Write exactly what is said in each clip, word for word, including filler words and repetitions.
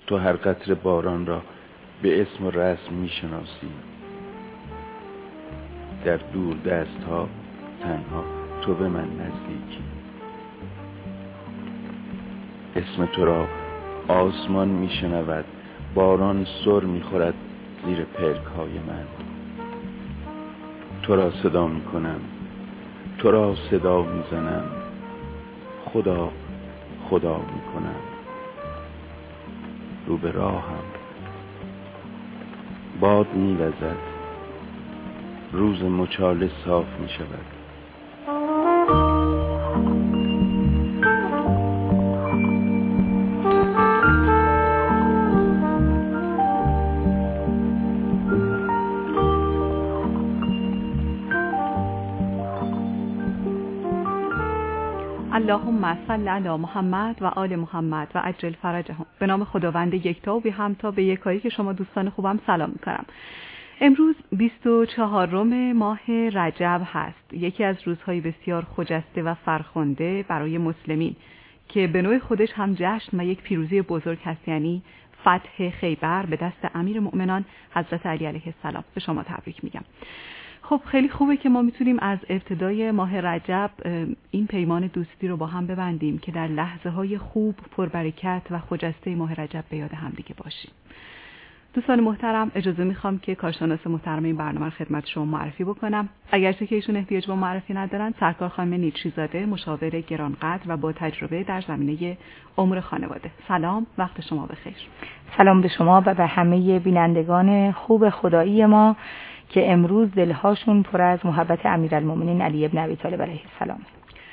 تو هر قطره باران را به اسم و رسم میشناسی. در دور دست ها تنها تو به من نزدیکی. اسم تو را آسمان میشنود، باران سر میخورد زیر پلک های من. تو را صدا میکنم، تو را صدا میزنم، خدا خدا میکنم. رو به راهم باد میوزد، روز مچاله صاف میشود. اللهم صل علی محمد و آل محمد و عجل فرجهم. به نام خداوند یکتا و بی همتا به یکایی که شما دوستان خوبم سلام می‌کنم. امروز بیست و چهارم ماه رجب هست، یکی از روزهای بسیار خجسته و فرخنده برای مسلمین که به نوع خودش هم جشن و یک پیروزی بزرگ هست، یعنی فتح خیبر به دست امیر مؤمنان حضرت علی علیه السلام. به شما تبریک میگم. خب خیلی خوبه که ما میتونیم از ابتدای ماه رجب این پیمان دوستی رو با هم ببندیم که در لحظه های خوب، پربرکت و خجسته ماه رجب به یاد هم دیگه باشیم. دوستان محترم، اجازه میخوام که کارشناس محترم این برنامه رو خدمت شما معرفی بکنم. اگرچه که ایشون احتیاج به معرفی ندارن، سرکار خانم نیچیزاده، مشاور گرانقدر و با تجربه در زمینه امور خانواده. سلام، وقت شما بخیر. سلام به شما و به همه بینندگان خوب خدایی ما که امروز دلهاشون پر از محبت امیرالمومنین علی ابن ابی طالب علیه السلام.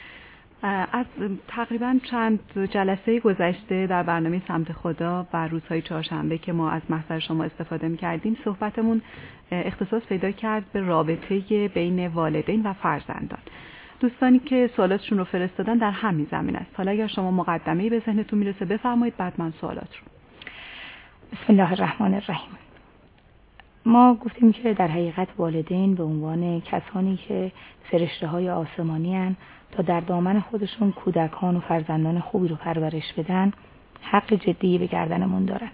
از تقریبا چند جلسه گذشته در برنامه سمت خدا و روزهای چهارشنبه که ما از محضر شما استفاده می‌کردیم، صحبتمون اختصاص پیدا کرد به رابطه بین والدین و فرزندان. دوستانی که سوالاتشون رو فرستادن در همین زمینه است. حالا اگر شما مقدمه‌ای به ذهنتون میرسه بفرمایید، بعد من سوالات رو. بسم الله الرحمن الرحیم. ما گفتیم که در حقیقت والدین به عنوان کسانی که فرشته‌های آسمانی هستند تا در دامن خودشون کودکان و فرزندان خوبی رو پرورش بدن، حق جدی به گردنمون دارن.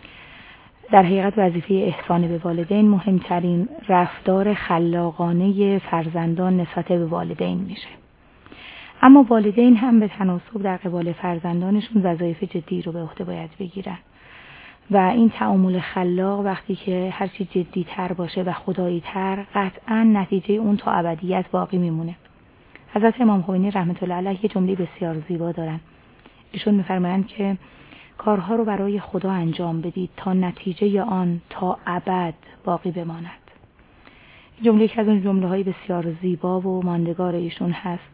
در حقیقت وظیفه احسان به والدین مهمترین رفتار خلاقانه فرزندان نسبت به والدین میشه. اما والدین هم به تناسب در قبال فرزندانشون وظایف جدی رو به عهده باید بگیرن. و این تعامل خلاق وقتی که هرچی جدی تر باشه و خدایی تر، قطعا نتیجه اون تا ابدیت باقی میمونه. حضرت امام خمینی رحمت الله علیه یه جمله بسیار زیبا دارن. ایشون میفرمایند که کارها رو برای خدا انجام بدید تا نتیجه آن تا ابد باقی بماند. این جمله که از اون جمله‌های بسیار زیبا و ماندگار ایشون هست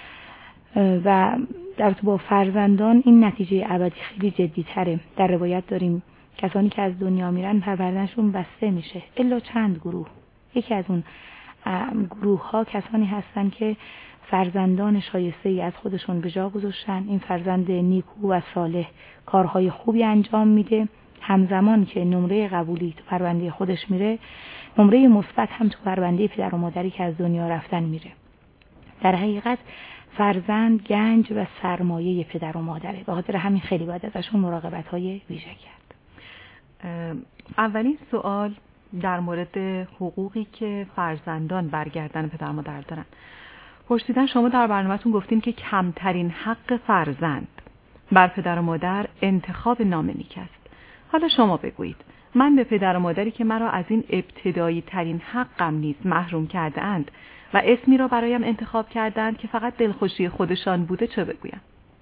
و در تو با فرزندان این نتیجه ابدی خیلی جدی تره. در روایت داریم کسانی که از دنیا میرن پروردنشون بسته میشه الا چند گروه. یکی از اون گروه ها کسانی هستن که فرزندان شایسته ای از خودشون به جا گذاشتن. این فرزند نیکو و صالح کارهای خوبی انجام میده، همزمان که نمره قبولی تو پرونده خودش میره، نمره مثبت هم تو پرونده پدر و مادری که از دنیا رفتن میره. در حقیقت فرزند گنج و سرمایه پدر و مادره، به خاطر همین خیلی باید ازشون مراقبت‌های ویژه کرد. اولین سوال در مورد حقوقی که فرزندان برگردن پدر و مادر دارن. پرسیدن شما در برنامه‌تون گفتین که کمترین حق فرزند بر پدر و مادر انتخاب نام نیک است. حالا شما بگویید من به پدر و مادری که مرا از این ابتدایی ترین حقم نیز محروم کرده اند و اسمی را برایم انتخاب کردند که فقط دلخوشی خودشان بوده چه بگویم؟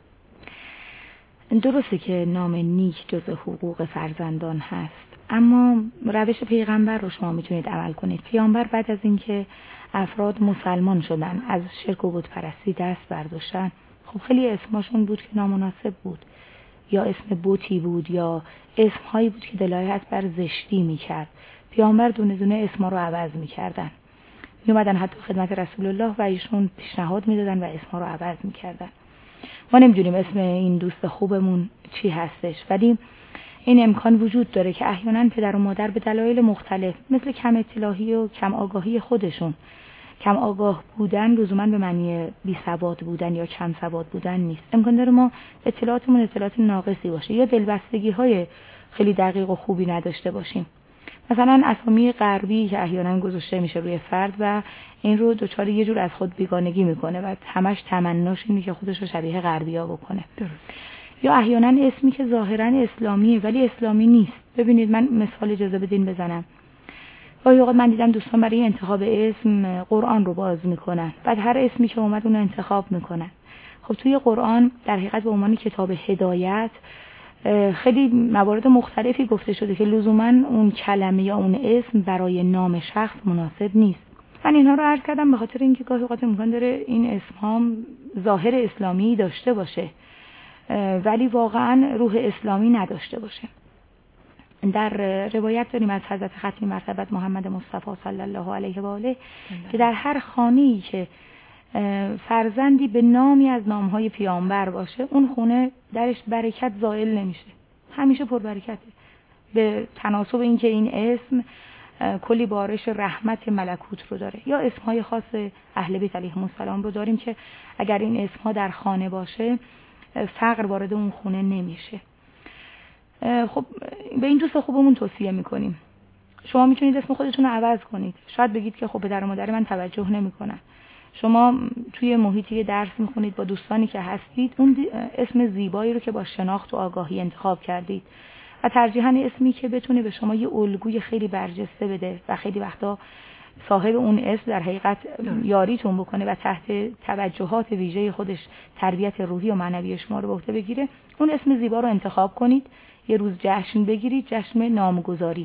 درسته که نام نیک جزء حقوق فرزندان هست، اما روش پیغمبر رو شما میتونید عمل کنید. پیامبر بعد از اینکه افراد مسلمان شدن، از شرک و بت پرستی دست برداشتن، خب خیلی اسمشون بود که نامناسب بود، یا اسم بتی بود یا اسمهایی بود که دلالت بر زشتی میکرد. پیامبر دونه دونه اسما رو عوض میکردن، میومدن حتی خدمت رسول الله و ایشون پیشنهاد میدادن و اسما رو عوض میکردن. ما نمیدونیم اسم این دوست خوبمون چی هستش، ولی این امکان وجود داره که احیانا پدر و مادر به دلایل مختلف مثل کم اطلاعی و کم آگاهی خودشون، کم آگاه بودن لزوما به معنی بی سواد بودن یا کم سواد بودن نیست. امکان داره ما اطلاعاتمون اطلاعات ناقصی باشه یا دلبستگی های خیلی دقیق و خوبی نداشته باشیم. مثلا اسامی غربی که احیانا گذاشته میشه روی فرد و این رو دچار یه جور از خود بیگانگی میکنه و همش تمناش اینه که خودش رو شبیه غربیا بکنه. درست. یا احیانا اسمی که ظاهرا اسلامیه ولی اسلامی نیست. ببینید من مثال اجازه بدین بزنم. گاهی اوقات من دیدم دوستان برای انتخاب اسم قرآن رو باز میکنن. بعد هر اسمی که اومد اون رو انتخاب میکنن. خب توی قرآن در حقیقت به عنوان کتاب هدایت خیلی موارد مختلفی گفته شده که لزوما اون کلمه یا اون اسم برای نام شخص مناسب نیست. من اینها رو عرض کردم به خاطر اینکه گاهی اوقات امکان داره این اسم ها ظاهر اسلامی داشته باشه ولی واقعا روح اسلامی نداشته باشه. در روایت داریم از حضرت ختمی مرتبت محمد مصطفی صلی الله علیه و آله که در هر خانه‌ای که فرزندی به نامی از نامهای پیامبر باشه اون خونه درش برکت زائل نمیشه، همیشه پر برکته، به تناسب اینکه این اسم کلی بارش رحمت ملکوت رو داره. یا اسمهای خاص اهل بیت علیهم السلام رو داریم که اگر این اسمها در خانه باشه فقر وارد اون خونه نمیشه. خب به این دوست خوبمون توصیه میکنیم شما میتونید اسم خودتون رو عوض کنید. شاید بگید که خب پدر و مادر من توجه نمیکنن. شما توی محیطی درس میخونید با دوستانی که هستید اون اسم زیبایی رو که با شناخت و آگاهی انتخاب کردید و ترجیحاً اسمی که بتونه به شما یه الگوی خیلی برجسته بده و خیلی وقتا صاحب اون اسم در حقیقت یاریتون بکنه و تحت توجهات ویژه خودش تربیت روحی و معنوی شما رو به عهده بگیره، اون اسم زیبا رو انتخاب کنید. یه روز جشن بگیرید، جشن نامگذاری،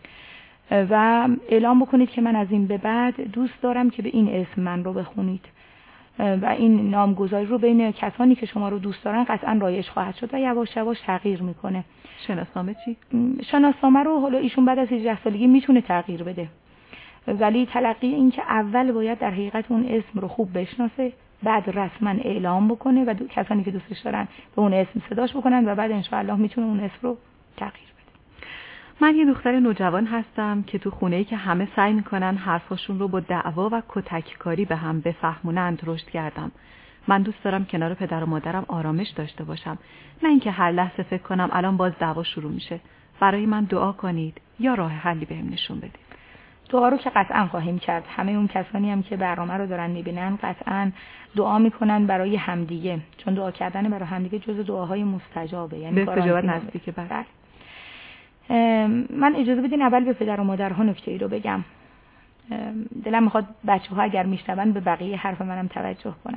و اعلام بکنید که من از این به بعد دوست دارم که به این اسم من رو بخونید و این نامگذاری رو بین کسانی که شما رو دوست دارن قطعا رایج خواهد شد و یواش یواش تغییر میکنه. شناسنامه چی؟ شناسنامه رو حالا ایشون بعد از هجده سالگی میتونه تغییر بده، ولی تلقی این که اول باید در حقیقت اون اسم رو خوب بشناسه، بعد رسما اعلام بکنه و کسانی که دوستش دارن به اون اسم صداش بکنن و بعد ان شاء الله میتونه اون اسم رو تغییر بده. من یه دختر نوجوان هستم که تو خونه‌ای که همه سعی میکنن حرفاشون رو با دعوا و کتککاری به هم بفهمونند رشد کردم. من دوست دارم کنار پدر و مادرم آرامش داشته باشم، نه اینکه هر لحظه فکر کنم الان باز دعوا شروع میشه. برای من دعا کنید یا راه حلی بهم نشون بدید. دعا رو که قطعا خواهیم کرد. همه اون کسانی هم که برنامه رو دارن میبینن قطعا دعا میکنن برای همدیگه، چون دعا کردن برای همدیگه جز دعاهای مستجابه، یعنی به استجابت نزدیکه. بله. من اجازه بدین اول به پدر و مادرها نکته ای رو بگم. دلم میخواد بچه‌ها اگر میشنون به بقیه حرف منم توجه کنن.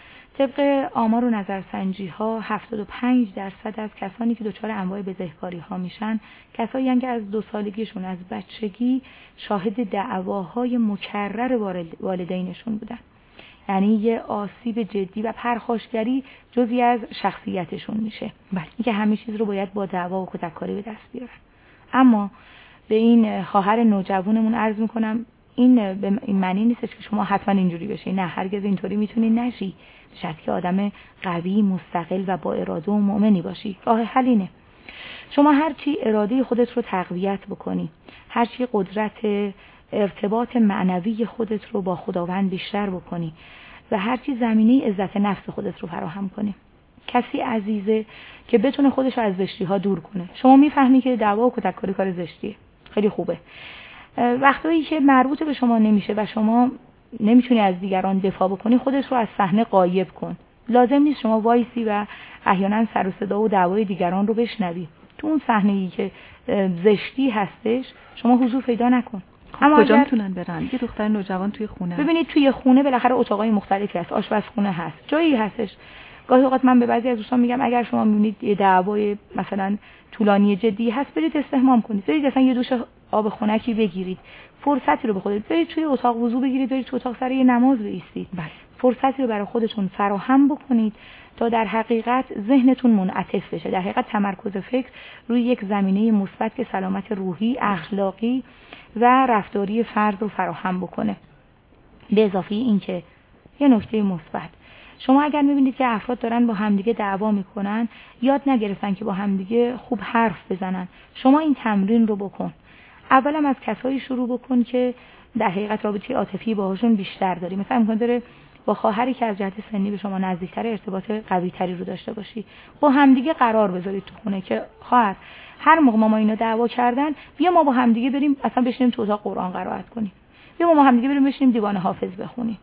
طبق آمار و نظرسنجی ها هفتاد و پنج درصد از کسانی که دچار انواع بزهکاری ها میشن کسایی هستند که از دو سالگیشون از بچگی شاهد دعواهای مکرر والدینشون بودن. یعنی یه آسیب جدی و پرخاشگری جزئی از شخصیتشون میشه. بله، اینکه همه چیز رو باید با دعوا و کتککاری به دست بیارن. اما به این خواهر نوجوانمون عرض میکنم این به این معنی نیست که شما حتما اینجوری بشی. نه، هرگز اینطوری میتونی نشی. شرط که آدم قوی، مستقل و با اراده و مؤمنی باشی. راه حل اینه. شما هرچی اراده خودت رو تقویت بکنی، هرچی قدرت ارتباط معنوی خودت رو با خداوند بیشتر بکنی و هرچی زمینه عزت نفس خودت رو فراهم کنی. کسی عزیزه که بتونه خودش رو از زشتی ها دور کنه. شما میفهمی که دعوا و کتککاری کار زشتیه. خیلی خوبه. وقتی که مربوط به شما نمیشه و شما نمیتونی از دیگران دفاع بکنی، خودت رو از صحنه غایب کن. لازم نیست شما وایسی و احیانا سر و صدا و دعوای دیگران رو بشنوی. تو اون صحنه‌ای که زشتی هستش شما حضور پیدا نکن. اما کجا میتونن برن؟ یه دختر نوجوان توی خونه. ببینید توی خونه بالاخره اتاقای مختلفی هست، آشپزخونه هست، جایی هستش. گاهی اوقات من به بعضی از دوستان میگم اگر شما میبینید یه دعوای مثلا طولانی جدی هست، برید استحمام کنید. برید مثلا یه دوش آب خنکی بگیرید. فرصتی رو به خودت برید توی اتاق وضو بگیرید، برید توی اتاق سر یه نماز بایستید. بله. فرصتی رو برای خودتون فراهم بکنید تا در حقیقت ذهنتون منعطف بشه. در حقیقت تمرکز فکر روی یک زمینه مثبت که سلامت روحی، اخلاقی و رفتاری فرد رو فراهم بکنه. به اضافه این که یه نکته مثبت، شما اگر میبینید که افراد دارن با همدیگه دعوا میکنن، یاد نگرفتن که با همدیگه خوب حرف بزنن، شما این تمرین رو بکن. اولم از کسایی شروع بکن که در حقیقت رابطه عاطفی باهاشون بیشتر داری. مثلا امکان داره با خواهری که از جهت سنی به شما نزدیکتر ارتباط قوی تری رو داشته باشی. با همدیگه قرار بذارید تو خونه که خواهر هر موقع ما, ما اینا دعوا کردن، بیا ما با همدیگه بریم اصلا بشینیم تو اتاق قرآن قرائت کنیم، بیا ما با همدیگه بریم بشینیم دیوان حافظ بخونیم.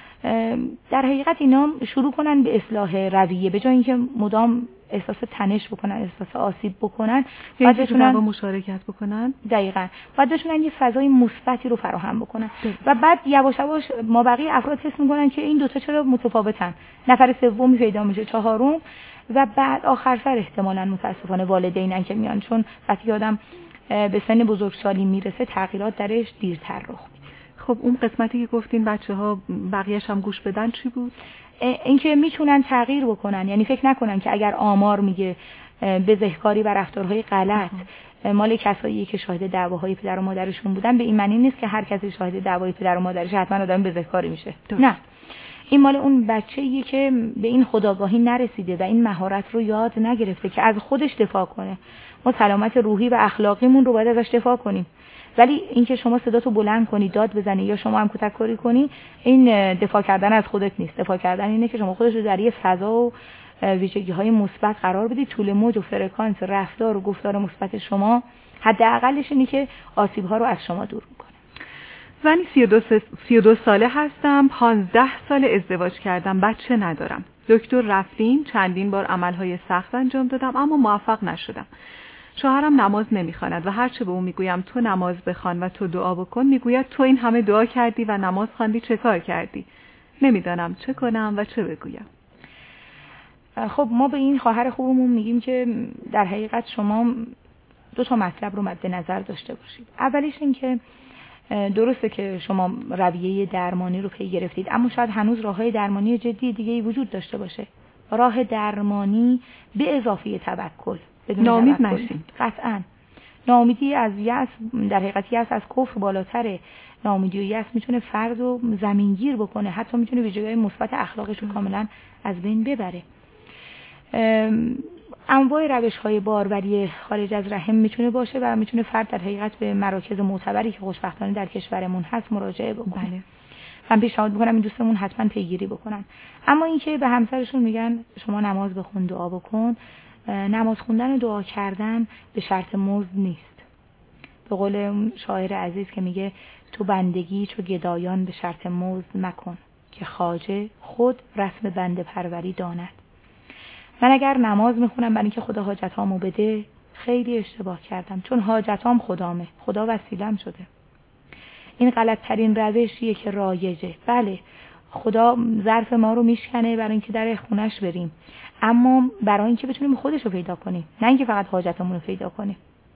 در حقیقت اینا شروع کنن به اصلاح رویه، به جای اینکه مدام احساس تنش بکنن، احساس آسیب بکنن، بعد بتونن با مشارکت بکنن. دقیقاً بعد بتونن یه فضای مثبتی رو فراهم بکنن ده. و بعد یواش یواش ما بقیه افراد حس میکنن که این دوتا چرا متفاوتن، نفر سومی پیدا میشه، چهارم، و بعد آخر سر احتمالاً متاسفانه والدینن که میان، چون وقتی آدم به سن بزرگسالی میرسه تغییرات درش دیرتر رخ میده. خب اون قسمتی که گفتین بچه‌ها بقیه‌اش هم گوش بدن چی بود؟ اینکه میتونن تغییر بکنن، یعنی فکر نکنن که اگر آمار میگه بزهکاری و رفتارهای غلط مال کسایی که شاهد دعواهای پدر و مادرشون بودن، به این معنی نیست که هر کسی شاهد دعوای پدر و مادرش حتما آدم بزهکاری میشه. دست. نه، این مال اون بچه‌ایه که به این خودآگاهی نرسیده و این مهارت رو یاد نگرفته که از خودش دفاع کنه. ما سلامت روحی و اخلاقیمون رو باید ازش دفاع کنیم، ولی اینکه شما صداتو بلند کنی، داد بزنی یا شما هم کتککاری کنی، این دفاع کردن از خودت نیست. دفاع کردن اینه که شما خودت رو در یه فضا و ویژگی‌های مثبت قرار بدی، طول موج و فرکانس رفتار و گفتار مثبت شما حداقلش اینه که آسیب‌ها رو از شما دور می‌کنه. زنی سی و دو ساله هستم، پانزده سال ازدواج کردم، بچه ندارم. دکتر رفتیم، چندین بار عملهای سخت انجام دادم اما موفق نشدم. شوهرم نماز نمیخواند و هرچه به او میگویم تو نماز بخوان و تو دعا بکن، میگوید تو این همه دعا کردی و نماز خواندی، چه کار کردی؟ نمیدانم چه کنم و چه بگویم. خب ما به این خواهر خوبمون میگیم که در حقیقت شما دو تا مطلب رو مد نظر داشته باشید. اولیش این که درسته که شما رویه درمانی رو پی گرفتید، اما شاید هنوز راههای درمانی جدی دیگه‌ای وجود داشته باشه. راه درمانی به اضافه توکل. ناامید نشین. قطعاً. ناامیدی از یأس، در حقیقت یأس از کفر بالاتره. ناامیدی و یأس میتونه فرد رو زمینگیر بکنه، حتی میتونه ویژگی‌های مثبت اخلاقش رو کاملا از بین ببره. انواع روش‌های باروری خارج از رحم میتونه باشه و میتونه فرد در حقیقت به مراکز معتبری که خوشبختانه در کشورمون هست مراجعه بکنه. بله. من پیشنهاد می‌کنم این دوستمون حتما پیگیری بکنن. اما اینکه به همسرشون میگن شما نماز بخون، دعا بکن، نماز خوندن و دعا کردن به شرط مزد نیست. به قول شاعر عزیز که میگه تو بندگی چو گدایان به شرط مزد مکن، که خواجه خود رسم بنده پروری داند. من اگر نماز میخونم برای اینکه خدا حاجتامو بده، خیلی اشتباه کردم، چون حاجتام خدامه، خدا وسیلم شده. این غلط ترین روشیه که رایجه. بله خدا ظرف ما رو میشکنه برای اینکه در خونش بریم، اما برای اینکه بتونیم خودش رو پیدا کنیم، نه اینکه فقط حاجتمون رو پیدا کنیم.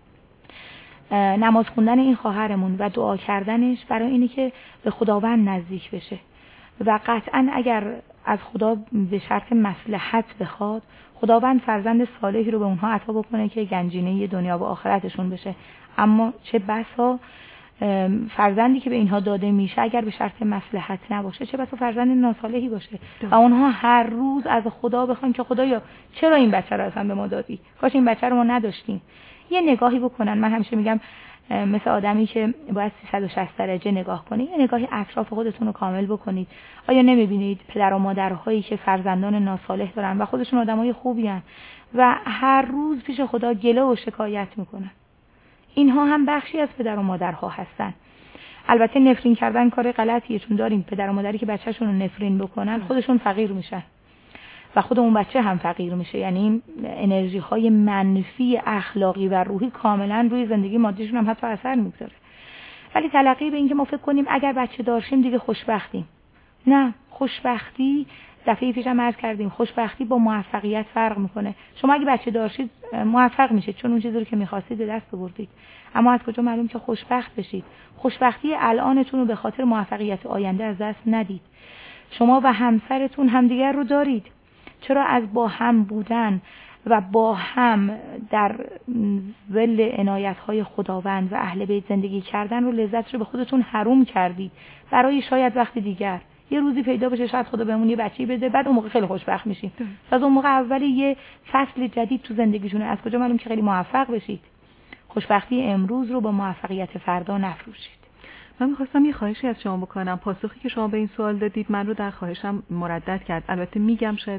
نماز خوندن این خواهرمون و دعا کردنش برای اینه که به خداوند نزدیک بشه و قطعاً اگر از خدا به شرط مصلحت بخواد، خداوند فرزند صالحی رو به اونها عطا بکنه که گنجینه دنیا و آخرتشون بشه. اما چه بسا فرزندی که به اینها داده میشه اگر به شرط مصلحت نباشه، چه بسا فرزند ناصالحی باشه و اونها هر روز از خدا بخوان که خدایا چرا این بچه رو اصلا به ما دادی، کاش این بچه رو ما نداشتیم. یه نگاهی بکنن. من همیشه میگم مثل آدمی که باید سیصد و شصت درجه نگاه کنید، یه نگاهی اطراف خودتون رو کامل بکنید. آیا نمیبینید پدر و مادرهایی که فرزندان ناصالح دارن و خودشون آدمای خوبی هن و هر روز پیش خدا گله و شکایت میکنن؟ اینها هم بخشی از پدر و مادرها هستن. البته نفرین کردن کار غلطیه، چون داریم پدر و مادری که بچه‌شون رو نفرین بکنن خودشون فقیر میشن و خود اون بچه هم فقیر میشه. یعنی انرژی های منفی اخلاقی و روحی کاملا روی زندگی مادیشون هم حتی اثر میگذاره. ولی تلقی به این که ما فکر کنیم اگر بچه دارشیم دیگه خوشبختیم. نه، خوشبختی دفعه پیشم عرض کردیم، خوشبختی با موفقیت فرق میکنه. شما اگه بچه دارشید موفق میشید چون اون چیزی رو که میخواستید به دست آوردید، اما از کجا معلوم که خوشبخت بشید؟ خوشبختی الانتون رو به خاطر موفقیت آینده از دست ندید. شما و همسرتون همدیگر رو دارید، چرا از با هم بودن و با هم در ظل عنایت‌های خداوند و اهل بیت زندگی کردن رو لذت رو به خودتون حروم کردید برای شاید وقت دیگر؟ یه روزی پیدا بشه شاید خدا بهمون یه بچه‌ای بده، بعد اون موقع خیلی خوشبخت میشیم. از اون موقع اولی یه فصل جدید تو زندگیشونه، از کجا معلوم که خیلی موفق بشید؟ خوشبختی امروز رو با موفقیت فردا نفروشید. من می‌خواستم یه خواهشی از شما بکنم. پاسخی که شما به این سوال دادید من رو در خواهشم مردد کرد. البته میگم شاید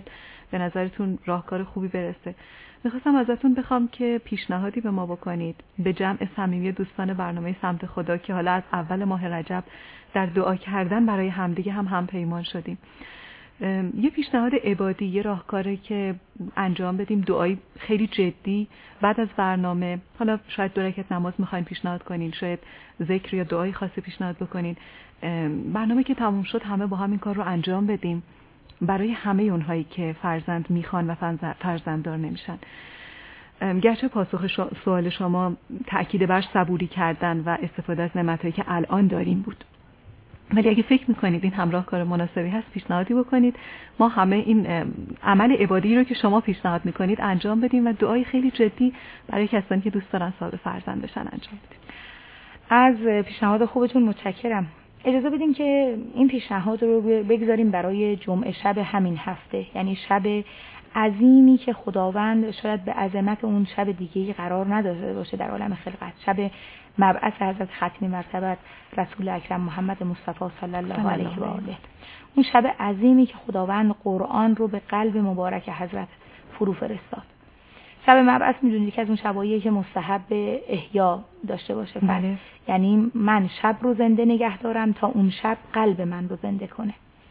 به نظرتون راهکار خوبی برسه. میخواستم ازتون بخوام که پیشنهادی به ما بکنید، به جمع صمیمی دوستان برنامه سمت خدا که حالا از اول ماه رجب در دعا کردن برای همدیگه هم هم پیمان شدیم. یه پیشنهاد عبادی، یه راهکاری که انجام بدیم، دعایی خیلی جدی بعد از برنامه، حالا شاید دو رکعت نماز میخواین پیشنهاد کنین، شاید ذکر یا دعایی خاصی پیشنهاد بکنین. برنامه که تموم شد همه با هم این کار رو انجام بدیم برای همه اونهایی که فرزند میخوان و فرزنددار نمیشن. گرچه پاسخ شا... سوال شما تأکید بر صبوری کردن و استفاده از نعمتایی که الان داریم بود، ولی اگه فکر میکنید این همراه کار مناسبی هست پیشنهادی بکنید، ما همه این عمل عبادی رو که شما پیشنهاد میکنید انجام بدیم و دعای خیلی جدی برای کسانی که دوست دارن صاحب فرزند بشن انجام بدیم. از پیشنهاد خوبتون متشکرم. اجازه بدین که این پیشنهاد رو بگذاریم برای جمعه شب همین هفته، یعنی شب عظیمی که خداوند شاید به عظمت اون شب دیگه‌ای قرار نداده باشه در عالم خلقت، شب مبعث حضرت ختمی مرتبت رسول اکرم محمد مصطفی صلی الله علیه و آله. اون شب عظیمی که خداوند قرآن رو به قلب مبارک حضرت فرو فرستاد. شب مبعث میدونید که از اون شباییه که مستحب احیا داشته باشه. بله. یعنی من شب رو زنده نگه دارم تا اون شب قلب من رو زنده کنه.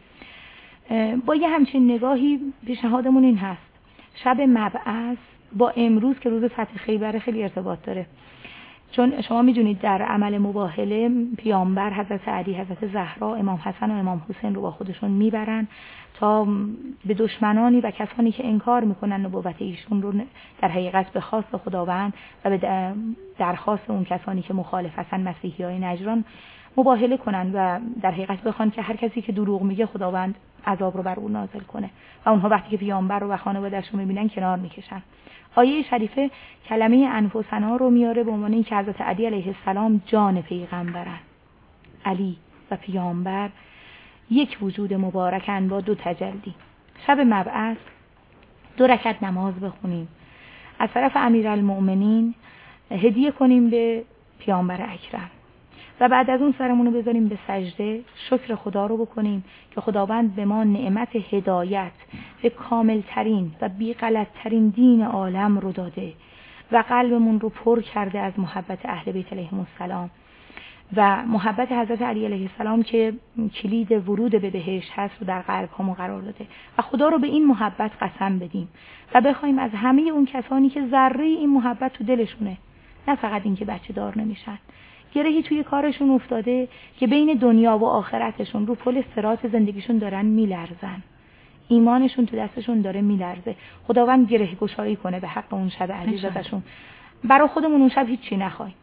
با یه همچین نگاهی پیشنهادمون این هست، شب مبعث با امروز که روز فتح خیبر خیلی ارتباط داره، چون شما میدونید در عمل مباهله پیامبر حضرت علی، حضرت زهرا، امام حسن و امام حسین رو با خودشون میبرن تا به دشمنانی و کسانی که انکار میکنن نبوت ایشون رو در حقیقت به خواست خداوند و به درخواست اون کسانی که مخالف هستن، مسیحیای نجران، مباهله کنن و در حقیقت بخوان که هر کسی که دروغ میگه خداوند عذاب رو بر اون نازل کنه و اونها وقتی که پیامبر رو و خانواده‌اش رو میبینن کنار میکشن. آیه شریفه کلمه انفسنا رو میاره به عنوان اینکه حضرت علی علیه السلام جان پیغمبرن. علی و پیامبر یک وجود مبارکن با دو تجلی. شب مبعث دو رکعت نماز بخونیم، از طرف امیرالمؤمنین هدیه کنیم به پیامبر اکرم و بعد از اون سرمون رو بذاریم به سجده، شکر خدا رو بکنیم که خداوند به ما نعمت هدایت به کامل ترین و بی غلط ترین دین عالم رو داده و قلبمون رو پر کرده از محبت اهل بیت علیهم السلام و محبت حضرت علی علیه السلام که کلید ورود به بهشت هست رو در قلب همون قرار داده و خدا رو به این محبت قسم بدیم و بخوایم از همه اون کسانی که ذره این محبت تو دلشونه، نه فقط این که بچه دار نمیشن، گرهی توی کارشون افتاده که بین دنیا و آخرتشون رو پل صراط زندگیشون دارن میلرزن، ایمانشون تو دستشون داره میلرزه، خداوند گره گشایی کنه به حق اون شب عزیز ازشون. برای خودمون اون شب هیچی نخوایم،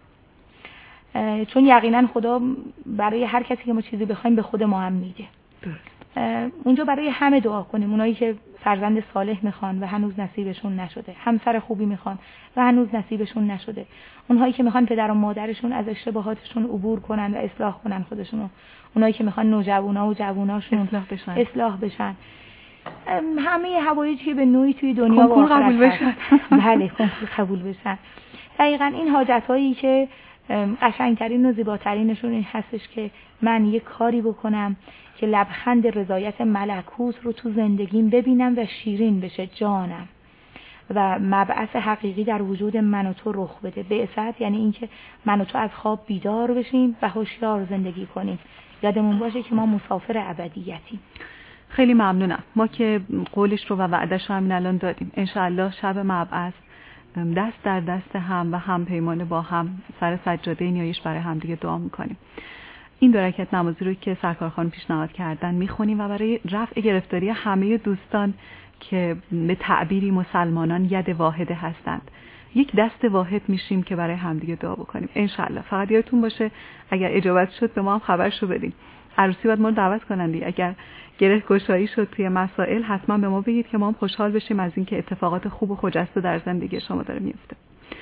چون یقینا خدا برای هر کسی که ما چیزی بخوایم به خود ما هم میده. اونجا برای همه دعا کنیم، اونایی که فرزند صالح میخوان و هنوز نصیبشون نشده، همسر خوبی میخوان و هنوز نصیبشون نشده، اونهایی که میخوان پدر و مادرشون از اشتباهاتشون عبور کنن و اصلاح کنن خودشونو، اونایی که میخوان نوجوانا و جووناشون اصلاح بشن, اصلاح بشن. همه حوایجی که به نوعی توی دنیا و آخرت قبول بشن. بله کنکور قبول بشن. دقیقاً این حاجتایی که قشنگترین و زیباترینشون این هستش که من یک کاری بکنم که لبخند رضایت ملکوت رو تو زندگیم ببینم و شیرین بشه جانم و مبعث حقیقی در وجود من و تو رخ بده. بعثت یعنی اینکه من و تو از خواب بیدار بشیم و هوشیار زندگی کنیم. یادمون باشه که ما مسافر ابدیتیم. خیلی ممنونم. ما که قولش رو و وعدش رو همین الان دادیم. انشاءالله شب مبعث دست در دست هم و هم پیمانه با هم سر سجاده نیایش برای هم دیگه دعا میکنیم. این دو رکعت نمازی رو که سرکار خانم پیشنهاد کردن میخونیم و برای رفع گرفتاری همه دوستان که به تعبیری مسلمانان ید واحده هستند، یک دست واحد میشیم که برای همدیگه دعا بکنیم انشالله. فقط یادتون باشه اگر اجابت شد به ما هم خبرشو بدین. عروسی باید ما رو دعوت کنن دیگه. اگر گره گشایی شد توی مسائل حتما به ما بگید که ما هم خوشحال بشیم از اینکه اتفاقات خوب و خجسته در زندگی شما داره میفته.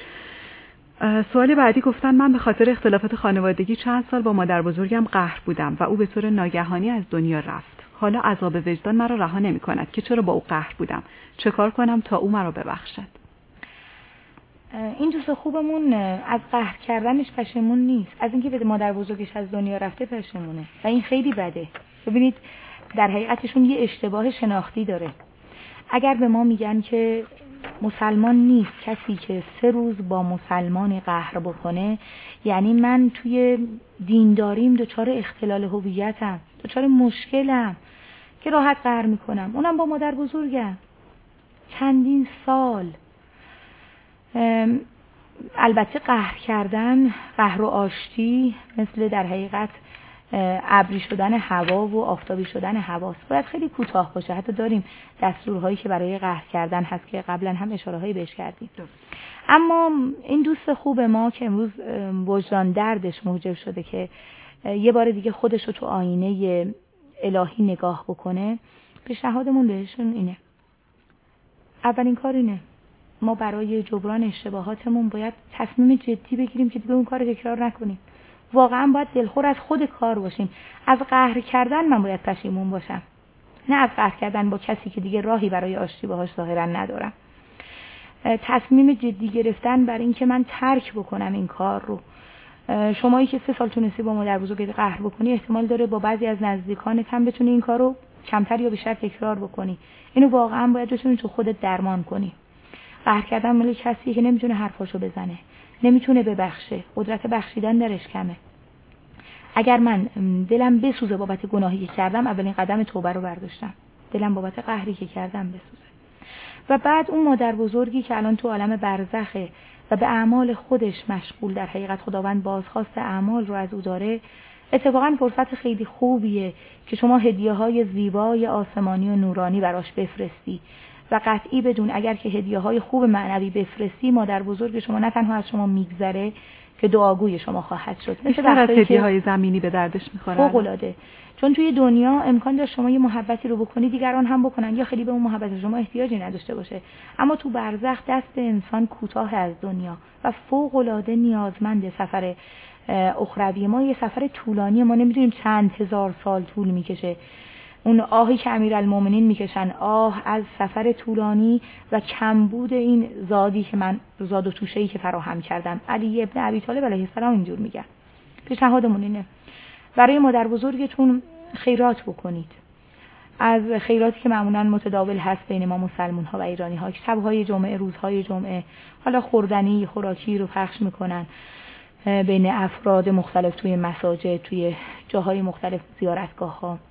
سوال بعدی گفتن من به خاطر اختلافات خانوادگی چند سال با مادر بزرگم قهر بودم و او به طور ناگهانی از دنیا رفت. حالا عذاب وجدان مرا رها نمی‌کند که چرا با او قهر بودم. چه کار کنم تا او مرا ببخشد؟ این دوست خوبمون از قهر کردنش پشیمون نیست، از اینکه به مادر بزرگش از دنیا رفته پشیمونه و این خیلی بده. ببینید در حقیقتشون یه اشتباه شناختی داره. اگر به ما میگن که مسلمان نیست کسی که سه روز با مسلمانی قهر بکنه، یعنی من توی دینداریم دچار اختلال هویتم، دچار مشکلم که راحت قهر میکنم، اونم با مادر بزرگم چندین سال. البته قهر کردن، قهر و آشتی مثل در حقیقت ابری شدن هوا و آفتابی شدن هواست، باید خیلی کوتاه باشه. حتی داریم دستورهایی که برای قهر کردن هست که قبلا هم اشاره‌هایی بهش کردیم. اما این دوست خوب ما که امروز وجدان دردش موجب شده که یه بار دیگه خودش رو تو آینه الهی نگاه بکنه، پیشنهادمون بهشون اینه، اولین کار اینه ما برای جبران اشتباهاتمون باید تصمیم جدی بگیریم که دیگه اون کار تکرار نکنیم. واقعا باید دلخور از خود کار باشیم. از قهر کردن من باید پشیمون باشم، نه از قهر کردن با کسی که دیگه راهی برای آشتی باهاش ظاهرا ندارم. تصمیم جدی گرفتن بر این که من ترک بکنم این کار رو. شمایی که سه سال تونستی با مادر بزرگت قهر بکنی، احتمال داره با بعضی از نزدیکانت هم بتونی این کار رو کمتر یا بیشتر تکرار بکنی. اینو واقعا باید بتونی تو خودت درمان کنی. قهر کردن مال کسی که نمیتونه حرفاشو بزنه، نمیتونه ببخشه، قدرت بخشیدن درش کمه. اگر من دلم بسوزه بابت گناهی که کردم، اولین قدم توبه رو برداشتم. دلم بابت قهری که کردم بسوزه. و بعد اون مادر بزرگی که الان تو عالم برزخه و به اعمال خودش مشغول، در حقیقت خداوند بازخواست اعمال رو از او داره، اتفاقا فرصت خیلی خوبیه که شما هدیه‌های زیبای آسمانی و نورانی براش بفرستی و قطعی بدون اگر که هدیه‌های خوب معنوی بفرستی، مادر بزرگ شما نه تنها از شما میگذره که دعاگوی شما خواهد شد. مثل از هدیه‌های زمینی به دردش می‌خوره. فوق‌العاده. چون توی دنیا امکان داشت شما یه محبتی رو بکنی دیگران هم بکنن یا خیلی به اون محبت شما احتیاجی نداشته باشه، اما تو برزخ دست انسان کوتاه از دنیا و فوق‌العاده نیازمند سفر اخروی ما. یه سفر طولانی، ما نمی‌دونیم چند هزار سال طول می‌کشه. اون آهی که امیرالمومنین میکشن، آه از سفر طولانی و کمبود این زادی که من زاد و توشه‌ای که فراهم کردم. علی ابن ابی طالب علیه السلام اینجور میگه. پیشنهادمون اینه برای مادر بزرگتون خیرات بکنید. از خیراتی که معمولا متداول هست بین ما مسلمان ها و ایرانی ها، که شب‌های جمعه، روزهای جمعه، حالا خوردنی، خوراکی رو پخش میکنن بین افراد مختلف توی مساجد، توی جاهای مختلف، زیارتگاه ها.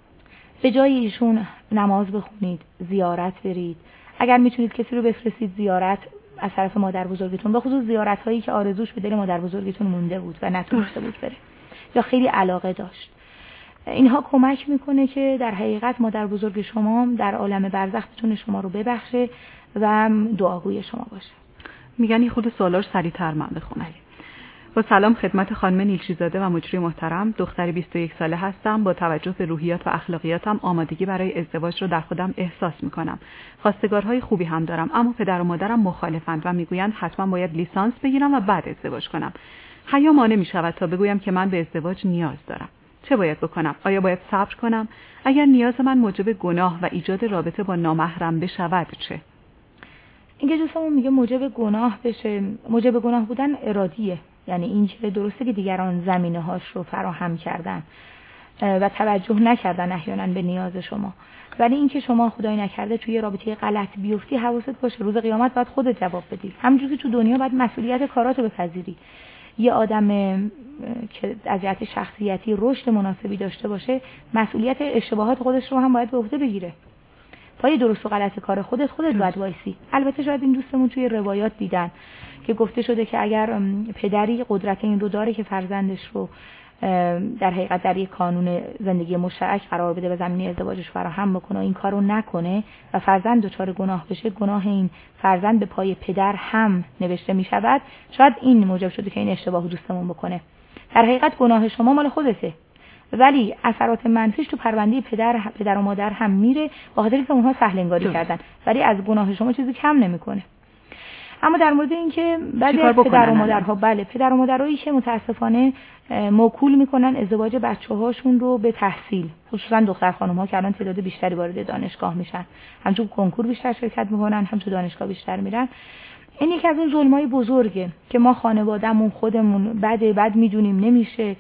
به جای ایشون نماز بخونید، زیارت برید. اگر میتونید کسی رو بفرستید زیارت از طرف مادر بزرگتون، به خصوص زیارت هایی که آرزوش به دل مادر بزرگتون مونده بود و نتونسته بود بره یا خیلی علاقه داشت. اینها کمک میکنه که در حقیقت مادر بزرگ شما در عالم برزخ بتونه شما رو ببخشه و دعاگوی شما باشه. میگن این خود سوالاش سریع‌تر من بخونم. با سلام خدمت خانم نیلچیزاده و مجری محترم، دختری بیست و یک ساله هستم. با توجه به روحیات و اخلاقیاتم آمادگی برای ازدواج رو در خودم احساس میکنم. خواستگارهای خوبی هم دارم، اما پدر و مادرم مخالفند و میگویند حتما باید لیسانس بگیرم و بعد ازدواج کنم. حیا مانع میشود تا بگویم که من به ازدواج نیاز دارم. چه باید بکنم؟ آیا باید صبر کنم؟ اگر نیاز من موجب گناه و ایجاد رابطه با نامحرم بشود چه؟ اینکه دوستمون میگه موجب گناه بشه، موجب گناه بودن ارادیه. یعنی این که درسته که دیگران زمینه هاش رو فراهم کردن و توجه نکردن احیانا به نیاز شما، ولی این که شما خدای نکرده توی رابطه غلط بیفتی، حواست باشه روز قیامت باید خودت جواب بدی. همونجوری که تو دنیا باید مسئولیت کاراتو بپذیری. یه آدم که از جهت شخصیتی رشد مناسبی داشته باشه، مسئولیت اشتباهات خودش رو هم باید به عهده بگیره. پای درست و غلط کار خودت خودت باید وایسی. البته شاید این دوستمون توی روایات دیدن که گفته شده که اگر پدری قدرت این رو داره که فرزندش رو در حقیقت در یک کانون زندگی مشترک قرار بده و زمینه ازدواجش فراهم بکنه و این کارو نکنه و فرزند دچار گناه بشه، گناه این فرزند به پای پدر هم نوشته می شود. شاید این موجب شده که این اشتباه دوستمون بکنه. در حقیقت گناه شما مال خودته، ولی اثرات منفیش تو پرونده پدر پدر و مادر هم میره، با خاطر اینکه اونها سهل انگاری کردن، ولی از گناه شما چیزی کم نمیکنه. اما در مورد اینکه بعضی از پدر و مادرها، بله پدر و مادرایی که متاسفانه موکول میکنن ازدواج بچه‌هاشون رو به تحصیل، خصوصا دختر خانم‌ها که الان تعداد بیشتری وارد دانشگاه میشن، هم تو کنکور بیشتر شرکت میکنن، هم تو دانشگاه بیشتر میرن. این یکی از اون ظلمای بزرگه که ما خانوادهمون خودمون بده بد میدونیم، نمیشه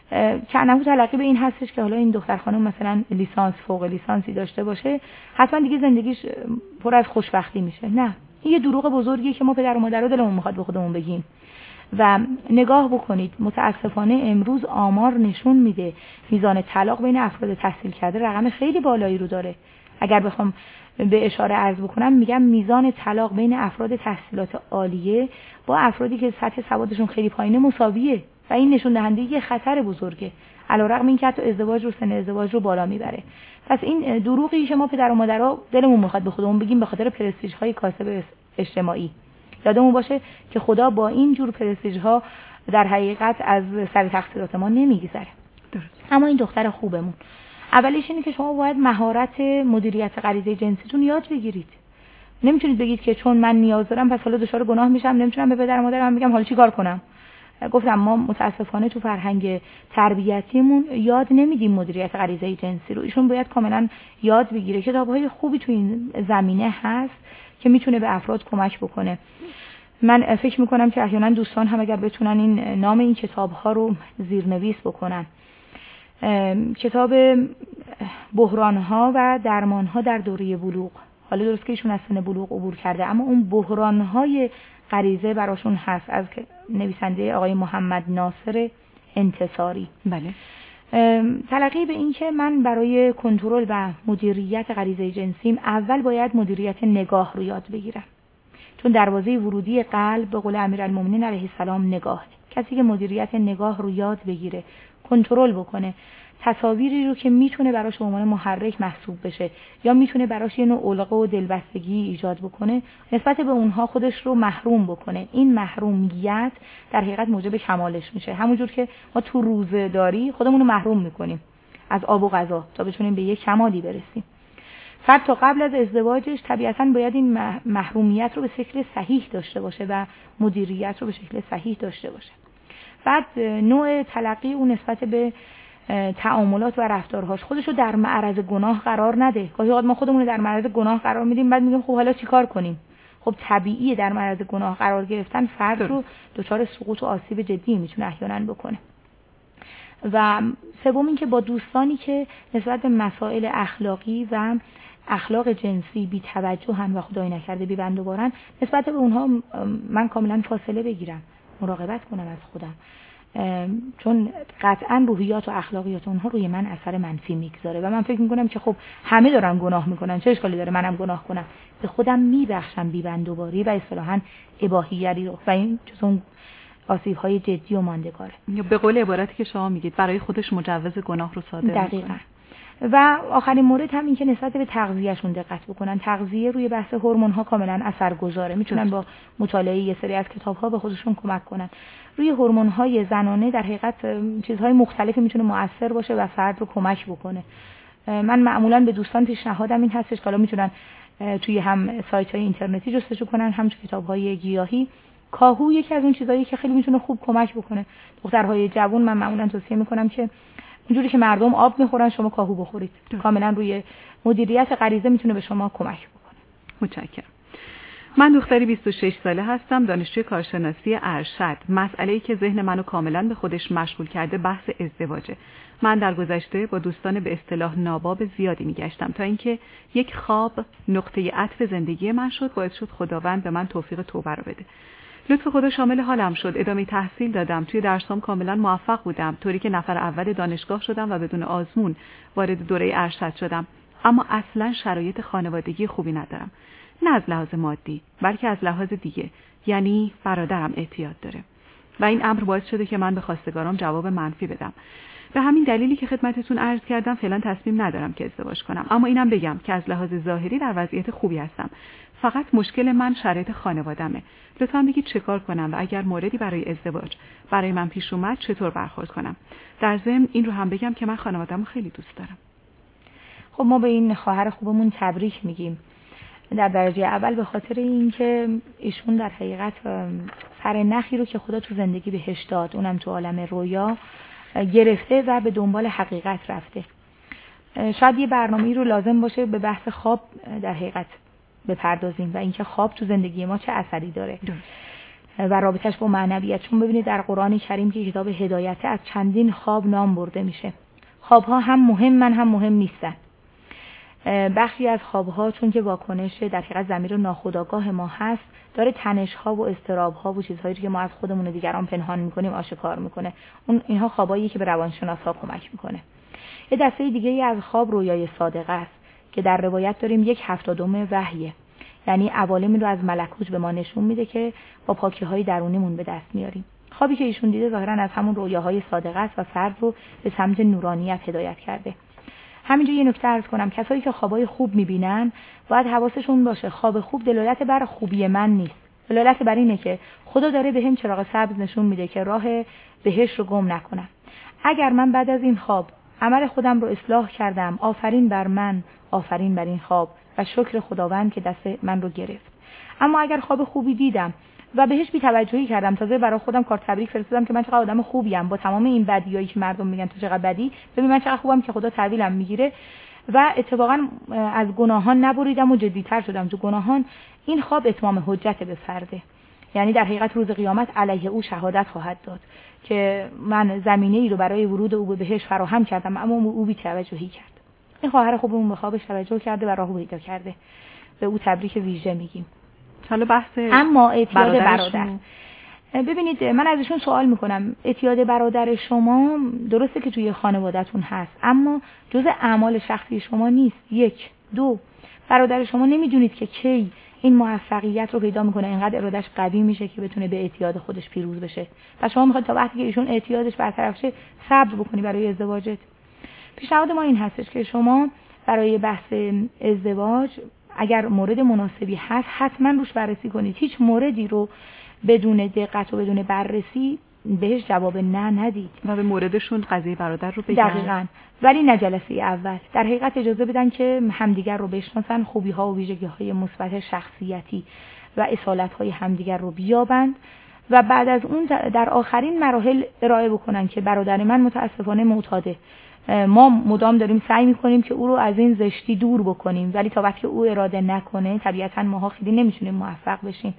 کنهو تلقی به این هستش که حالا این دختر خانم مثلا لیسانس فوق لیسانسی داشته باشه حتما دیگه زندگیش پر از خوشبختی میشه. نه، این یه دروغ بزرگیه که ما پدر و مادرها دلمون میخواد به خودمون بگیم. و نگاه بکنید متاسفانه امروز آمار نشون میده میزان طلاق بین افراد تحصیل کرده رقم خیلی بالایی رو داره. اگر بخوام به اشاره عرض بکنم میگم میزان طلاق بین افراد تحصیلات عالیه با افرادی که سطح سوادشون خیلی پایینه مساویه و این نشون دهنده یه خطر بزرگه، علیرغم اینکه حتی ازدواج رو سن ازدواج رو بالا میبره. پس این دروغی که ما پدر و مادرها دلمون میخواد به خودمون بگیم به خاطر پرستیژ های کاسب اجتماعی. یادمون باشه که خدا با این جور پرستیژ ها در حقیقت از سر تقصیرات ما نمیگذره. درست. اما این دختر خوبمون اولیش اینه که شما باید مهارت مدیریت غریزه جنسیتون یاد بگیرید. نمیتونید بگید که چون من نیاز دارم پس حالا دچار گناه میشم، نمیتونم به پدر و مادرم بگم حالا چیکار کنم. گفتم ما متاسفانه تو فرهنگ تربیتیمون یاد نمیدیم مدیریت غریزه جنسی رو. ایشون باید کاملا یاد بگیره. کتاب‌های خوبی تو این زمینه هست که میتونه به افراد کمک بکنه. من فکر میکنم که احیانا دوستان هم اگر بتونن این نام این کتاب‌ها رو زیرنویس بکنن. کتاب بحران‌ها و درمان‌ها در دوره بلوغ. حالا درست که ایشون از سن بلوغ عبور کرده اما اون بحران‌های غریزه براشون هست از نویسنده آقای محمد ناصر انتصاری. بله. تلقی به این که من برای کنترل و مدیریت غریزه جنسیم اول باید مدیریت نگاه رو یاد بگیرم، چون دروازه ورودی قلب به قول امیرالمومنین علیه السلام نگاه. کسی که مدیریت نگاه رو یاد بگیره، کنترل بکنه، تصاویری رو که میتونه براش به عنوان محرک محسوب بشه یا میتونه براش یه نوع علقه و دلبستگی ایجاد بکنه، نسبت به اونها خودش رو محروم بکنه. این محرومیت در حقیقت موجب کمالش میشه. همونجور که ما تو روزه‌داری خودمون رو محروم میکنیم از آب و غذا تا بتونیم به یک کمالی برسیم. فرد تا قبل از ازدواجش طبیعتاً باید این محرومیت رو به شکل صحیح داشته باشه و مدیریت رو به شکل صحیح داشته باشه. بعد نوع تلقی اون نسبت به تعاملات و رفتارهاش خودشو در معرض گناه قرار نده. گاهی اوقات ما خودمون رو در معرض گناه قرار میدیم بعد میگیم خب حالا چیکار کنیم. خب طبیعیه در معرض گناه قرار گرفتن فرد رو دچار سقوط و آسیب جدی میتونه احیانا بکنه. و سوم این که با دوستانی که نسبت به مسائل اخلاقی و اخلاق جنسی بی توجهن و خدای نکرده بی بند و بارن، نسبت به اونها من کاملا فاصله بگیرم، مراقبت کنم از خودم، چون قطعا روحیات و اخلاقیات اونها روی من اثر منفی میگذاره و من فکر میکنم که خب همه دارن گناه میکنن، چه اشکالی داره منم گناه کنم. به خودم میبخشم بی بند و باری و اصطلاحاً اباحیگری رو و این جز اون آسیب‌های جدی و ماندگاره. به قول عبارتی که شما میگید برای خودش مجوز گناه رو صادر میکنه. دقیقاً. و آخرین مورد هم این که نسبت به تغذیهشون دقت بکنن. تغذیه روی بحث هورمون‌ها کاملا اثرگذاره. میتونن با مطالعه یه سری از کتاب‌ها به خودشون کمک کنن. روی هورمون‌های زنانه در حقیقت چیزهای مختلفی میتونه مؤثر باشه و فرد رو کمک بکنه. من معمولاً به دوستان پیشنهادم این هستش که حالا میتونن توی هم سایت‌های اینترنتی جستجو کنن، هم توی کتاب‌های گیاهی. کاهو یکی از اون چیزایی که خیلی میتونه خوب کمک بکنه. دخترهای جوان من معمولاً توصیه میکنم که اونجوری که مردم آب میخورن شما کاهو بخورید. کاملا روی مدیریت غریزه میتونه به شما کمک بکنه. متشکرم. من دختری بیست و شش ساله هستم، دانشجوی کارشناسی ارشد. مسئله‌ای که ذهن منو کاملا به خودش مشغول کرده بحث ازدواجه. من در گذشته با دوستان به اصطلاح ناباب زیادی میگشتم تا اینکه یک خواب نقطه عطف زندگی من شد، باعث شد خداوند به من توفیق توبه رو بده. لطف خدا شامل حالم شد. ادامه تحصیل دادم. توی درسام کاملا موفق بودم، طوری که نفر اول دانشگاه شدم و بدون آزمون وارد دوره ارشد شدم. اما اصلا شرایط خانوادگی خوبی ندارم. نه از لحاظ مادی، بلکه از لحاظ دیگه. یعنی برادرم اعتیاد داره. و این امر باعث شده که من به خواستگارام جواب منفی بدم. به همین دلیلی که خدمتتون عرض کردم فعلا تصمیم ندارم که ازدواج کنم. اما اینم بگم که از لحاظ ظاهری در وضعیت خوبی هستم. فقط مشکل من شرایط خانوادمه. لطفاً بگید چه کار کنم و اگر موردی برای ازدواج برای من پیش اومد چطور برخورد کنم. در ضمن این رو هم بگم که من خانواده‌مو خیلی دوست دارم. خب ما به این خواهر خوبمون تبریک میگیم. در درجه اول به خاطر اینکه ایشون در حقیقت سرنخی رو که خدا تو زندگی بهش داد، اونم تو عالم رویا، گرفته و به دنبال حقیقت رفته. شاید یه برنامه‌ای رو لازم باشه به بحث خواب در حقیقت بپردازیم و اینکه خواب تو زندگی ما چه اثری داره. و رابطش با معنویت. چون ببینید در قرآن کریم که کتاب هدایته از چندین خواب نام برده میشه. خوابها هم مهمن هم مهم نیستن. بخشی از خوابها چون که واکنش در حقیقت ضمیر ناخودآگاه ما هست، داره تنش‌ها و اضطراب‌ها و چیزهایی که ما از خودمون و دیگران پنهان می‌کنیم آشکار می‌کنه. اون اینها خواباییه که به روانشناسا کمک می‌کنه. یه دسته دیگه‌ای از خواب رویای صادقه است که در روایت داریم یک هفتادم وحیه، یعنی عوالمی رو از ملکوت به ما نشون میده که با پاکی‌های درونیمون به دست میاریم. خوابی که ایشون دیده ظاهراً از همون رویاهای صادقه است و فرد رو به سمت نورانیت هدایت کرده. همینجا یه نکته عرض کنم، کسایی که خوابای خوب میبینن باید حواسشون باشه خواب خوب دلالت بر خوبی من نیست. دلالت بر اینه که خدا داره بهم چراغ سبز نشون میده که راه بهشت رو گم نکنم. اگر من بعد از این خواب عمل خودم رو اصلاح کردم، آفرین بر من، آفرین بر این خواب و شکر خداوند که دست من رو گرفت. اما اگر خواب خوبی دیدم و بهش بی‌توجهی کردم، تازه برای خودم کارت تبریک فرستادم که من چقدر آدم خوبیم با تمام این بدیایی که مردم میگن تو چقدر بدی، ببین من چقدر خوبم که خدا تحویلم میگیره و اتفاقا از گناهان نبریدم و جدی‌تر شدم تو گناهان. این خواب اتمام حجت به فرده، یعنی در حقیقت روز قیامت علیه او شهادت خواهد داد که من زمینه‌ای رو برای ورود او به بهشت فراهم کردم اما او بی‌توجهی کرد. این خواهر خوبمون به خوابش توجه کرده و راهو پیدا کرده. به او تبریک ویژه میگیم. حالا بحث اما اعتیاد برادر، ببینید من از ایشون سوال میکنم، اعتیاد برادر شما درسته که توی خانواده‌تون هست اما جزء اعمال شخصی شما نیست. یک. دو، برادر شما نمیدونید که کی این موفقیت رو پیدا میکنه، اینقدر ارادش قوی میشه که بتونه به اعتیاد خودش پیروز بشه و شما میخواید تا وقتی که ایشون اعتیادش برطرف شه صبر بکنی برای ازدواجت. پیشنهاد ما این هستش که شما برای بحث ازدواج اگر مورد مناسبی هست حتما روش بررسی کنید. هیچ موردی رو بدون دقت و بدون بررسی بهش جواب نه ندید و به موردشون قضیه برادر رو بگن. دقیقاً. ولی نه جلسه اول. در حقیقت اجازه بدن که همدیگر رو بشناسن، خوبی ها و ویژگی های مثبت شخصیتی و اصالت های همدیگر رو بیابند و بعد از اون در آخرین مراحل ارائه بکنن که برادر من متاسفانه معتاده، ما مدام داریم سعی میکنیم که او رو از این زشتی دور بکنیم ولی تا وقتی او اراده نکنه طبیعتاً ماها خیلی نمیتونیم موفق بشیم.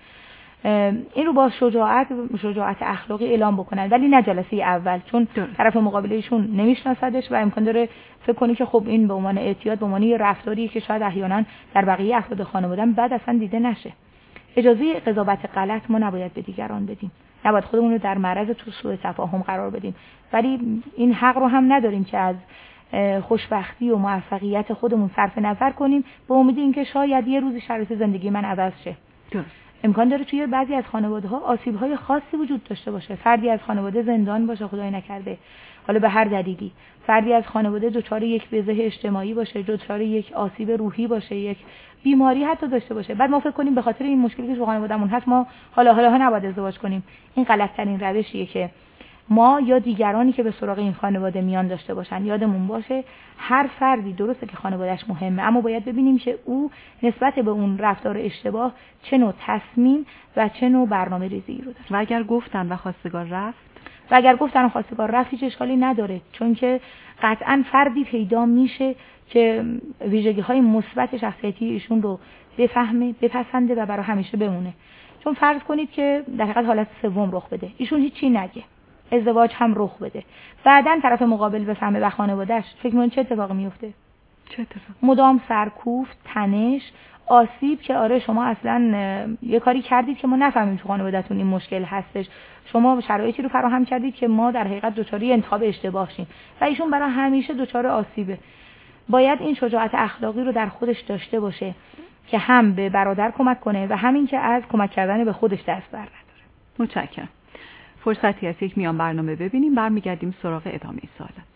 این رو با شجاعت شجاعت اخلاقی اعلام بکنن ولی نه جلسه اول، چون طرف مقابلشون نمیشناسدش و امکان داره فکر کنه که خب این به عنوان اعتیاد به عنوان یه رفتاریه که شاید احیانا در بقیه افراد خانواده بعد اصلا دیده نشه. اجازه قضاوت غلط ما نباید به دیگران بدیم، نباید خودمون رو در معرض تو سوء تفاهم قرار بدیم، ولی این حق رو هم نداریم که از خوشبختی و موفقیت خودمون صرف نظر کنیم به امید اینکه شاید یه روزی شرایط زندگی من عوض شه. امکان داره توی بعضی از خانواده‌ها آسیب‌های خاصی وجود داشته باشه، فردی از خانواده زندان باشه خدای نکرده، حالا به هر دلیلی، فردی از خانواده دچار یک بزه اجتماعی باشه، دچار یک آسیب روحی باشه، یک بیماری حتی داشته باشه، بعد ما فکر کنیم به خاطر این مشکلی که تو خانواده‌مون هست ما حالا حالا نباید ازدواج کنیم. این غلط‌ترین روشیه که ما یا دیگرانی که به سراغ این خانواده میان داشته باشن. یادمون باشه هر فردی درسته که خانواده‌اش مهمه اما باید ببینیم که او نسبت به اون رفتار اشتباه چه نوع تصمیم و چه نوع برنامه‌ریزی رو داره. و اگر گفتن و خواستگار رفت و اگر گفتن و خواستگار رفت هیچ اشکالی نداره، چون که قطعاً فردی پیدا میشه که ویژگی‌های مثبت شخصیتی ایشون رو بفهمه، بپسنده و برای همیشه بمونه. چون فرض کنید که در حقیقت حالت سوم رخ بده، ایشون هیچی نگه، ازدواج هم رخ بده، بعدن طرف مقابل بفهمه و خانواده‌اش، فکر می‌کنید چه اتفاقی میفته؟ چه اتفاقی؟ مدام سرکوفت، تنش، آسیب که آره شما اصلا یه کاری کردید که ما نفهمیم تو خانواده‌تون این مشکل هستش، شما شرایطی رو فراهم کردید که ما در حقیقت دچاری انتخاب اشتباه شیم و ایشون برای همیشه دچار آسیبه. باید این شجاعت اخلاقی رو در خودش داشته باشه که هم به برادر کمک کنه و همین که از کمک کردن به خودش دست بر نداره. متشکرم. فرصتی از یک میان برنامه ببینیم، برمیگردیم سراغ ادامه سوالات.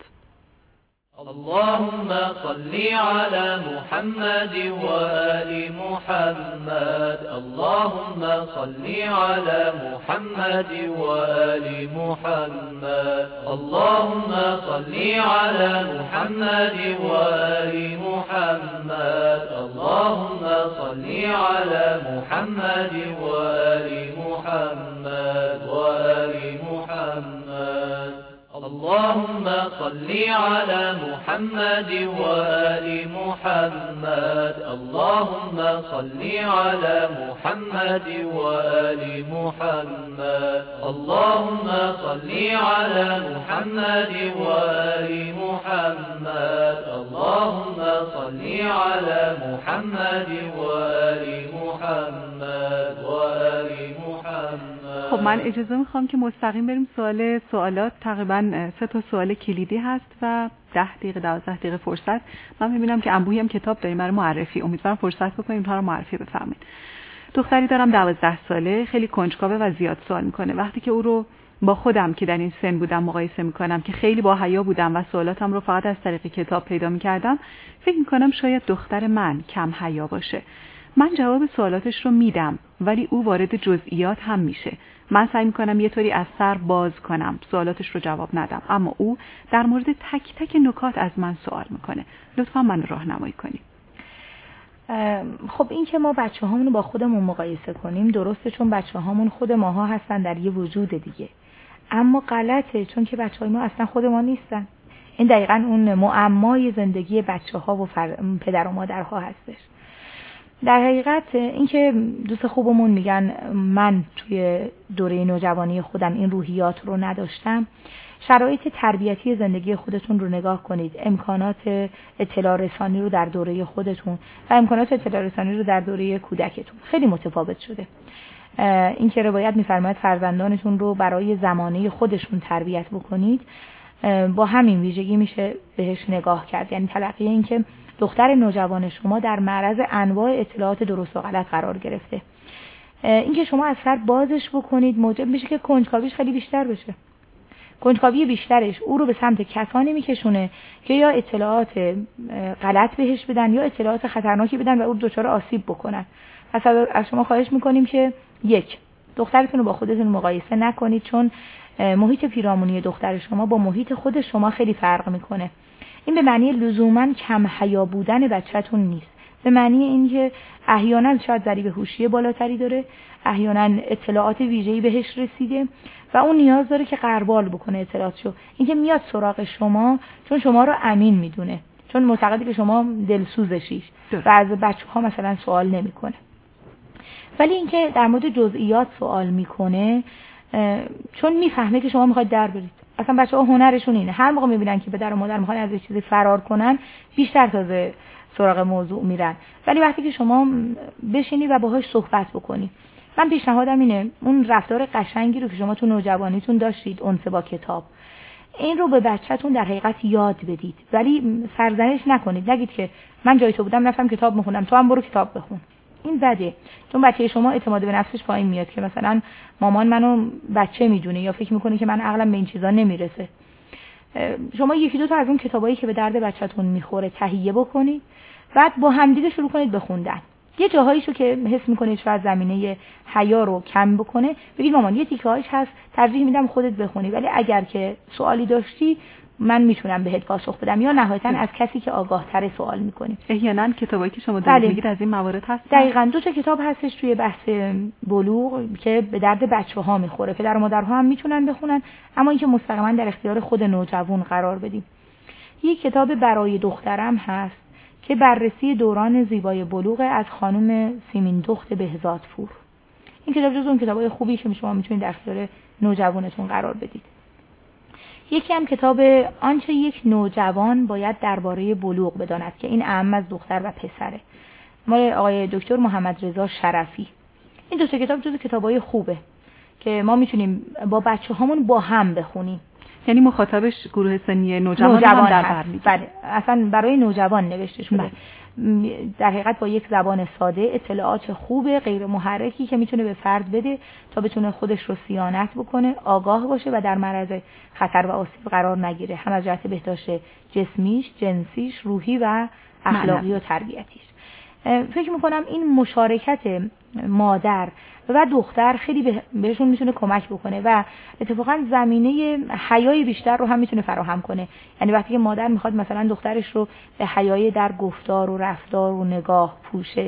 اللهم صل على محمد وآل محمد. اللهم صل على محمد وآل محمد. اللهم صل على محمد وآل محمد. اللهم صل على محمد وآل محمد وآل محمد. اللهم صل على محمد وآل محمد. اللهم اللهم صل على محمد وآل محمد اللهم صل على محمد وآل محمد اللهم صل على محمد وآل محمد وآل محمد. خب من اجازه میخوام که مستقیم بریم سوال سوالات. تقریبا سه تا سوال کلیدی هست و ده دقیقه دوازده دقیقه فرصت. من میبینم که انبوهی هم کتاب داریم برای معرفی، امیدوارم فرصت بکنیم تا رو معرفی بفهمید. دختری دارم دوازده ساله، خیلی کنجکاوه و زیاد سوال میکنه. وقتی که او رو با خودم که در این سن بودم مقایسه میکنم که خیلی با حیا بودم و سوالاتم رو فقط از طریق کتاب پیدا میکردم، فکر میکنم شاید دختر من کم حیا باشه. من جواب سوالاتش رو میدم ولی او وارد جزئیات هم میشه. من سعی میکنم یه طوری از سر باز کنم، سوالاتش رو جواب ندم، اما او در مورد تک تک نکات از من سوال میکنه. لطفا من راهنمایی کنید. خب این که ما بچه هامون رو با خودمون مقایسه کنیم درسته، چون بچه هامون خود ماها هستن در یه وجود دیگه، اما غلطه چون که بچه های ما اصلا خود ما نیستن. این دقیقاً اون معمای زندگی بچه ها و فر... پدر و مادرها هستش. در حقیقت این که دوست خوبمون میگن من توی دوره نوجوانی خودم این روحیات رو نداشتم، شرایط تربیتی زندگی خودتون رو نگاه کنید، امکانات اطلاع رسانی رو در دوره خودتون و امکانات اطلاع رسانی رو در دوره کودکتون خیلی متفاوت شده. این که روایت میفرماید فرزندانتون رو برای زمانه خودشون تربیت بکنید، با همین ویژگی میشه بهش نگاه کرد. یعنی تلقی این که دختر نوجوان شما در معرض انواع اطلاعات درست و غلط قرار گرفته، اینکه شما از سر بازش بکنید موجب میشه که کنجکاویش خیلی بیشتر بشه. کنجکاوی بیشترش او رو به سمت کسانی میکشونه که یا اطلاعات غلط بهش بدن یا اطلاعات خطرناکی بدن و او دچار آسیب بکنن. پس از شما خواهش میکنیم که یک، دخترتون رو با خودتون مقایسه نکنید، چون محیط پیرامونی دختر شما با محیط خود شما خیلی فرق میکنه. این به معنی لزوماً کم حیا بودن بچه‌تون نیست، به معنی اینکه احیانا شاید ضریب هوشی بالاتری داره، احیانا اطلاعات ویژه‌ای بهش رسیده و اون نیاز داره که غربال بکنه اطلاعاتشو. اینکه میاد سراغ شما چون شما رو امین میدونه، چون معتقده که شما دلسوزشیش و از بچه‌ها مثلا سوال نمیکنه. ولی اینکه در مورد جزئیات سوال میکنه چون میفهمه که شما میخواید در برید. اصلا بچه‌ها هنرشون اینه، هر موقع میبینن که پدر و مادر میخوان از یه چیزی فرار کنن بیشتر تازه سراغ موضوع میرن. ولی وقتی که شما بشینی و باهاش صحبت بکنی، من پیشنهادم اینه اون رفتار قشنگی رو که شما تو نوجوانیتون داشتید، انس با کتاب، این رو به بچه‌تون در حقیقت یاد بدید، ولی سرزنش نکنید. نگید که من جای تو بودم رفتم کتاب میخونم، تو هم برو کتاب بخون. این بده، چون بچه شما اعتماد به نفسش پایین میاد که مثلا مامان منو بچه میدونه یا فکر میکنه که من عقلم به این چیزا نمیرسه. شما یکی دو تا از اون کتابایی که به درد بچه‌تون میخوره تهیه بکنید، بعد با همدیگه شروع کنید به خوندن. یه جاهاییشو که حس میکنید شاید زمینه حیا رو کم بکنه، بگید مامان یه تیکه‌هاش هست ترجیح میدم خودت بخونی، ولی اگر که سوالی داشتی من میتونم بهت پاسخ بدم، یا نهایتاً از کسی که آگاه‌تر سوال می‌کنی. احیانا کتابایی که شما دارید میگید از این موارد هست. دقیقاً دو تا کتاب هستش توی بحث بلوغ که به درد بچه‌ها میخوره، پدر و مادرها هم میتونن بخونن، اما اینکه مستقیما در اختیار خود نوجوان قرار بدیم. یک کتاب برای دخترم هست که بررسی دوران زیبای بلوغ از خانم سیمین دخت بهزادپور. این کتاب جزو اون کتابای خوبی که شما میتونید در اختیار نوجوانتون قرار بدید. یکی هم کتاب آنچه یک نوجوان باید درباره بلوغ بداند که این اعم از دختر و پسره، مال آقای دکتر محمد رضا شرفی. این دو تا کتاب جزو کتابای خوبه که ما میتونیم با بچه‌هامون با هم بخونیم. یعنی مخاطبش گروه سنی نوجوان, نوجوان در بر میگیره. بله، اصلا برای نوجوان نوشته شده. در حقیقت با یک زبان ساده، اطلاعات خوبه، غیر محرکی که میتونه به فرد بده تا بتونه خودش رو صیانت بکنه، آگاه باشه و در معرض خطر و آسیب قرار نگیره، هم از جهت بهداشت جسمیش، جنسیش، روحی و اخلاقی و تربیتیش. فکر میکنم این مشارکت مادر و دختر خیلی بهشون میتونه کمک بکنه و اتفاقا زمینه حیای بیشتر رو هم میتونه فراهم کنه. یعنی وقتی که مادر میخواد مثلا دخترش رو به حیای در گفتار و رفتار و نگاه، پوشش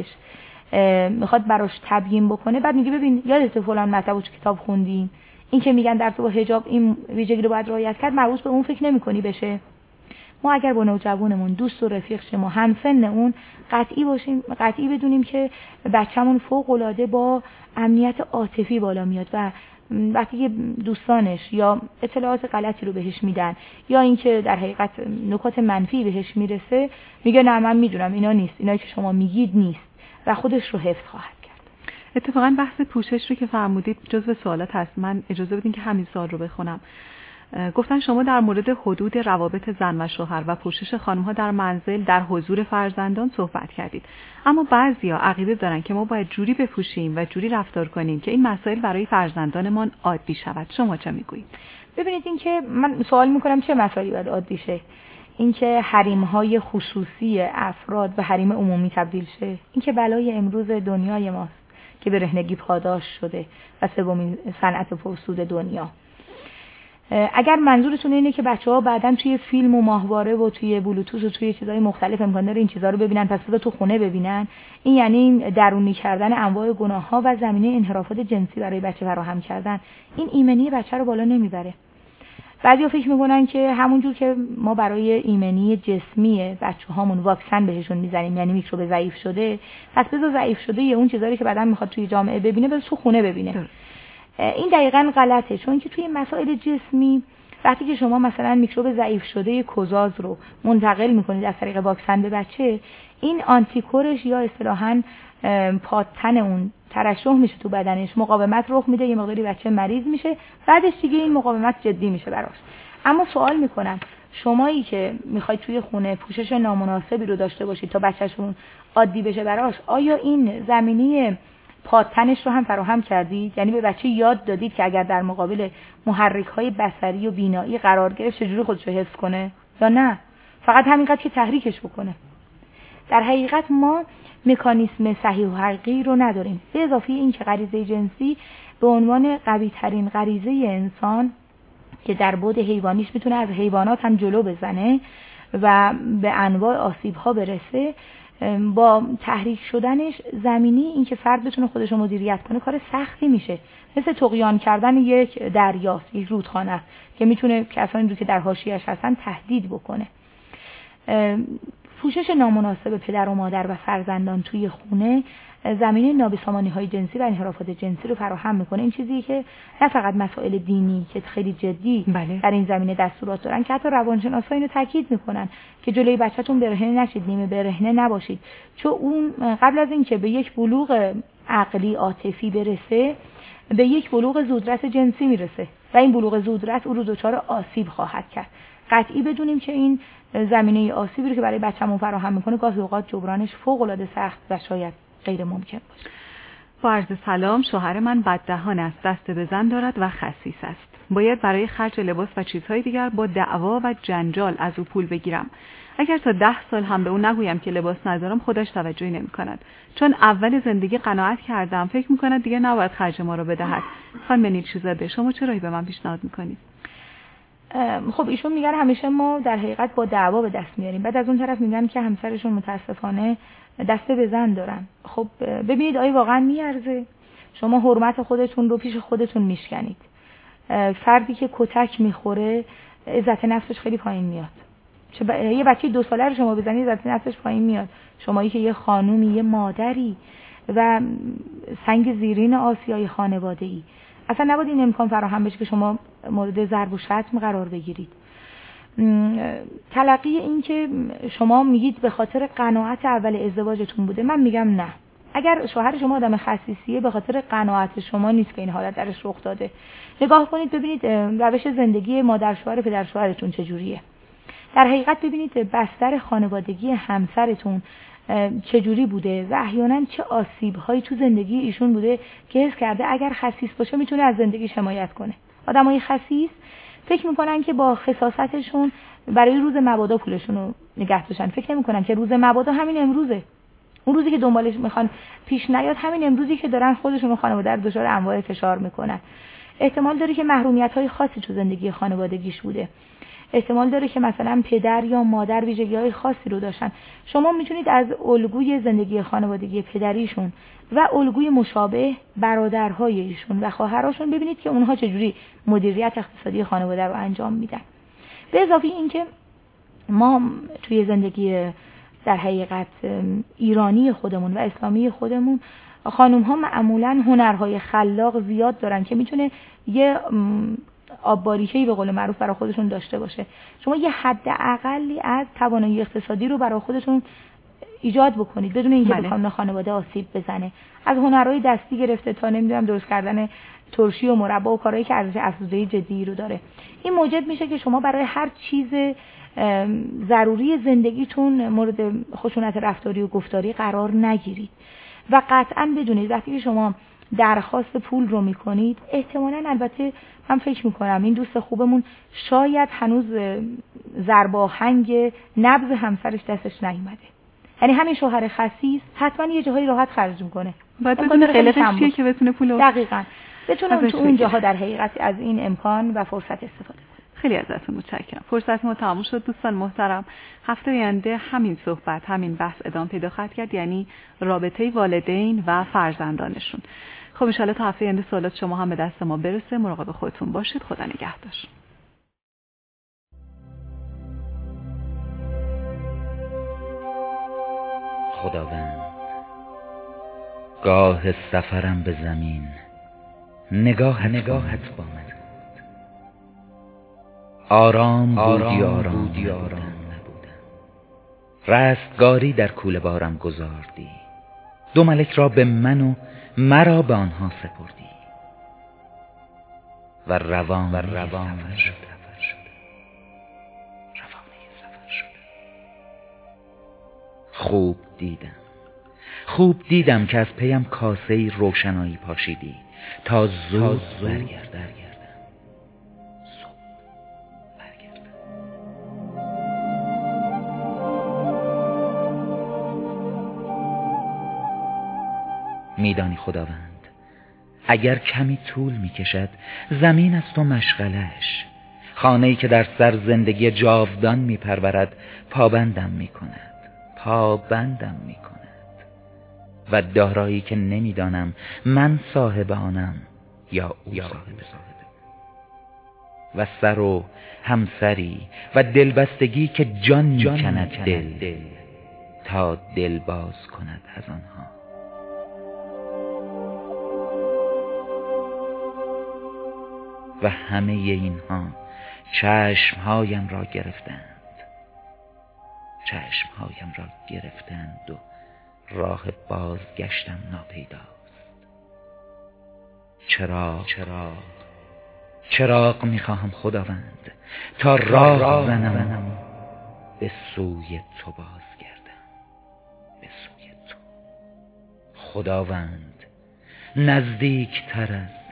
میخواد براش تبیین بکنه، بعد میگه ببین یادت فلان مطلبو تو کتاب خوندیم، این که میگن در تو حجاب این ویژگی رو باید رعایت کرد، مربوط به اون فکر نمی‌کنی بشه. ما اگر با نوجوانمون دوست و رفیق شیم و همسن اون قطعی باشیم، قطعی بدونیم که بچه‌مون فوق‌العاده با امنیت عاطفی بالا میاد و وقتی که دوستانش یا اطلاعات غلطی رو بهش میدن یا اینکه در حقیقت نکات منفی بهش میرسه، میگه نه من میدونم اینا نیست، اینایی که شما میگید نیست و خودش رو حفظ خواهد کرد. اتفاقا بحث پوشش رو که فرمودید جزو سوالات هست. من اجازه بدین که همین سوال رو بخونم. گفتن شما در مورد حدود روابط زن و شوهر و پوشش خانم‌ها در منزل در حضور فرزندان صحبت کردید، اما بعضیا عقیده دارن که ما باید جوری بپوشیم و جوری رفتار کنیم که این مسائل برای فرزندانمان عادی شود. شما چه میگویید؟ ببینید این که من سوال میکنم چه مسائلی باید عادی شه؟ این که حریم‌های خصوصی افراد به حریم عمومی تبدیل شه، این که بلای امروز دنیای ماست که به رهنگی پاداش شده و سومین صنعت پرسود دنیا. اگر منظورتون اینه که بچه‌ها بعداً توی فیلم و ماهواره و توی بلوتوث و توی چیزای مختلف امکان داره این چیزا رو ببینن پس بذار تو خونه ببینن، این یعنی درونی کردن انواع گناه‌ها و زمینه انحرافات جنسی برای بچه فراهم کردن. این ایمنی بچه رو بالا نمیبره. بعضیا فکر میکنن که همونجور که ما برای ایمنی جسمی بچه‌هامون واکسن بهشون میزنیم، یعنی میکروب ضعیف شده، پس بذار ضعیف شده یه اون چیزایی که بعداً میخواد توی جامعه ببینه بذار تو خونه ببینه. ده. این دقیقاً غلطه، چون که توی مسائل جسمی وقتی که شما مثلا میکروب ضعیف شده کوزاز رو منتقل میکنید از طریق واکسن به بچه، این آنتیکورش یا اصطلاحاً پادتن اون ترشح میشه تو بدنش، مقاومت رخ میده، یه مقداری بچه مریض میشه، بعدش دیگه این مقاومت جدی میشه براش. اما سوال میکنم شمایی که میخواید توی خونه پوشش نامناسبی رو داشته باشید تا بچه‌شون عادی بشه براش، آیا این زمینه پادتنش رو هم فراهم کردید؟ یعنی به بچه یاد دادید که اگر در مقابل محرک‌های بصری و بینایی قرار گرفت چجوری خودش رو حفظ کنه یا نه فقط همینقدر که تحریکش بکنه؟ در حقیقت ما مکانیسم صحیح و حقیقی رو نداریم، به اضافه این که غریزه جنسی به عنوان قوی ترین غریزه انسان که در بعد حیوانیش میتونه از حیوانات هم جلو بزنه و به انواع آسیب‌ها برسه، با تحریک شدنش زمینی این که فرد بتونه خودش رو مدیریت کنه کار سختی میشه، مثل طغیان کردن یک دریاست، یک رودخانه است که میتونه کسانی رو که در حاشیه‌اش هستن تهدید بکنه. پوشش نامناسب پدر و مادر و فرزندان توی خونه زمینه نابسامانی‌های جنسی و انحرافات جنسی رو فراهم میکنه. این چیزی که نه فقط مسائل دینی که خیلی جدی بله. در این زمینه دستورات دارن که حتی روانشناسا اینو تاکید میکنن که جلوی بچه‌تون برهنه نشید، نیمه برهنه نباشید، چون اون قبل از اینکه به یک بلوغ عقلی عاطفی برسه به یک بلوغ زودرس جنسی میرسه و این بلوغ زودرس او رو دچار آسیب خواهد کرد. قطعی بدونیم که این زمینه آسیبی رو که برای بچه‌مون فراهم میکنه گاهی اوقات جبرانش فوق‌العاده سخت و شاید غیر ممکن باشه. با عرض سلام، شوهر من بددهان است، دست به زن دارد و خسیس است. باید برای خرج لباس و چیزهای دیگر با دعوا و جنجال از او پول بگیرم. اگر تا ده سال هم به اون نگویم که لباس ندارم خودش توجهی نمی کند. چون اول زندگی قناعت کردم فکر می کند دیگه نباید خرج ما رو بدهد. خانم نیلشی‌زاده شما چه راهی به من پیشنهاد میکنید؟ خب ایشون میگن همیشه ما در حقیقت با دعوا به دست میاریم، بعد از اون طرف میگن که همسرشون متاسفانه دست به زن دارن. خب ببینید آیا واقعا میارزه؟ شما حرمت خودتون رو پیش خودتون میشکنید. فردی که کتک میخوره عزت نفسش خیلی پایین میاد. چه ب... یه بچه دو ساله رو شما بزنید عزت نفسش پایین میاد. شمایی که یه خانومی، یه مادری و سنگ زیرین آسیای خانواده‌ای، اصلا نباید این امکان فراهم بشه که شما مورد ضرب و شتم قرار بگیرید. تلقی این که شما میگید به خاطر قناعت اول ازدواجتون بوده، من میگم نه. اگر شوهر شما آدم خسیسیه به خاطر قناعت شما نیست که این حالت درش رخ داده. نگاه کنید ببینید روش زندگی مادر شوهر پدر شوهرتون چجوریه. در حقیقت ببینید بستر خانوادگی همسرتون چجوری بوده و احیانا چه آسیب‌هایی تو زندگی ایشون بوده که حس کرده اگر خسیس باشه میتونه از زندگی حمایت کنه. آدمای خسیس فکر میکنن که با خساستشون برای روز مبادا پولشون رو نگه داشتن، فکر نمیکنن که روز مبادا همین امروزه. اون روزی که دنبالش میخوان پیش نیاد همین امروزی که دارن خودشون و خانواده رو دچار انواع فشار میکنن. احتمال داره که محرومیت‌های خاصی تو زندگی خانوادگیش بوده. احتمال داره که مثلا پدر یا مادر ویژگی‌های خاصی رو داشتن. شما میتونید از الگوی زندگی خانوادگی پدریشون و الگوی مشابه برادرهای ایشون و خواهراشون ببینید که اونها چجوری مدیریت اقتصادی خانواده رو انجام میدن. به اضافه اینکه ما توی زندگی در حقیقت ایرانی خودمون و اسلامی خودمون خانوم ها معمولاً هنرهای خلاق زیاد دارن که میتونه یه آب‌باریکه‌ای به قول معروف برای خودشون داشته باشه. شما یه حد اقلی از توانایی اقتصادی رو برای خودتون ایجاد بکنید بدون اینکه به کانون خانواده آسیب بزنه. از هنرهای دستی گرفته تا نمیدونم درست کردن ترشی و مربا و کارهایی که ارزش افزوده جدی رو داره. این موجب میشه که شما برای هر چیز ضروری زندگیتون مورد خشونت رفتاری و گفتاری قرار نگیرید و قطعاً بدونید وقتی که شما درخواست پول رو میکنید احتمالاً، البته من فکر میکنم این دوست خوبمون شاید هنوز ضرب آهنگ نبض همسرش دستش نیومده، یعنی همین شوهر خسیس حتما یه جاهایی راحت خرج میکنه، باید بدون قلقش چیه که بتونه پول دقیقاً بتونه تو اون جاها در حقیقت از این امکان و فرصت استفاده کنه. خیلی ازتون متشکرم. فرصت ما تمام شد دوستان محترم. هفته آینده همین صحبت، همین بحث ادامه پیدا خواهد کرد، یعنی رابطه والدین و فرزندانشون. خب ان شاءالله تا هفته آینده سوالات شما هم به دست ما برسه. مراقب خودتون باشید. خدا نگهدار. خداوند، گاه سفرم به زمین نگاه نگاهت با من آرام بودی آرام بودی آرام نبودم. رستگاری در کوله بارم گذاردی، دو ملک را به من و مرا به آنها سپردی و روان و روان سفر شد روانه سفر شد. خوب دیدم خوب دیدم که از پیم کاسه‌ای روشنایی پاشیدی تا زود برگردم میدانی خداوند، اگر کمی طول میکشد زمین از تو مشغلش، خانه‌ای که در سر زندگی جاودان میپرورد پابندم میکند پابندم میکند و دارایی که نمیدانم من صاحب آنم یا او صاحب و سر و همسری و دلبستگی که جان میکند دل تا دل باز کند از آنها. و همه اینها چشمهایم را گرفتند چشمهایم را گرفتند و راه بازگشتم ناپیداست. چراغ چراغ چراغ میخواهم خداوند تا راه زنم به سوی تو بازگردم، به سوی تو خداوند. نزدیک تر از